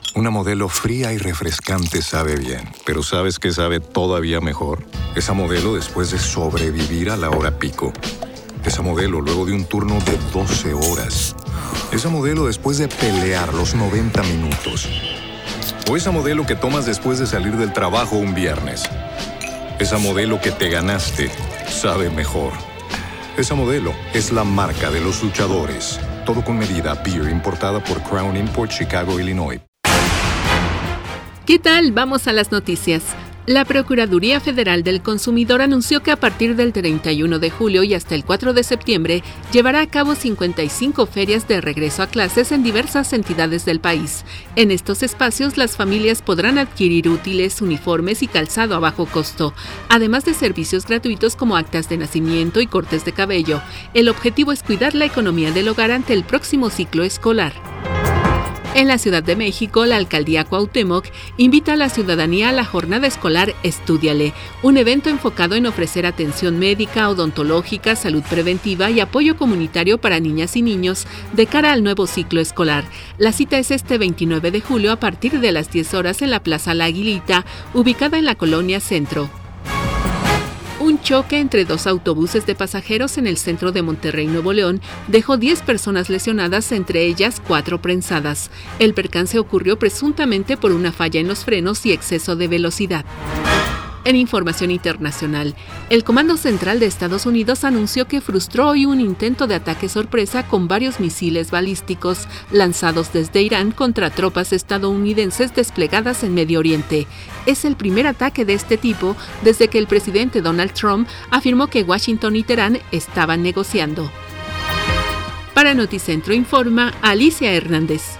Una Modelo fría y refrescante sabe bien, pero ¿sabes qué sabe todavía mejor? Esa Modelo después de sobrevivir a la hora pico. Esa Modelo luego de un turno de 12 horas. Esa Modelo después de pelear los 90 minutos. O esa Modelo que tomas después de salir del trabajo un viernes. Esa Modelo que te ganaste sabe mejor. Esa Modelo es la marca de los luchadores. Todo con medida. Beer importada por Crown Import, Chicago, Illinois. ¿Qué tal? Vamos a las noticias. La Procuraduría Federal del Consumidor anunció que a partir del 31 de julio y hasta el 4 de septiembre llevará a cabo 55 ferias de regreso a clases en diversas entidades del país. En estos espacios, las familias podrán adquirir útiles, uniformes y calzado a bajo costo, además de servicios gratuitos como actas de nacimiento y cortes de cabello. El objetivo es cuidar la economía del hogar ante el próximo ciclo escolar. En la Ciudad de México, la Alcaldía Cuauhtémoc invita a la ciudadanía a la jornada escolar Estúdiale, un evento enfocado en ofrecer atención médica, odontológica, salud preventiva y apoyo comunitario para niñas y niños de cara al nuevo ciclo escolar. La cita es este 29 de julio a partir de las 10 horas en la Plaza La Aguilita, ubicada en la Colonia Centro. Un choque entre dos autobuses de pasajeros en el centro de Monterrey, Nuevo León, dejó 10 personas lesionadas, entre ellas 4 prensadas. El percance ocurrió presuntamente por una falla en los frenos y exceso de velocidad. En información internacional, el Comando Central de Estados Unidos anunció que frustró hoy un intento de ataque sorpresa con varios misiles balísticos lanzados desde Irán contra tropas estadounidenses desplegadas en Medio Oriente. Es el primer ataque de este tipo desde que el presidente Donald Trump afirmó que Washington y Teherán estaban negociando. Para Noticentro informa Alicia Hernández.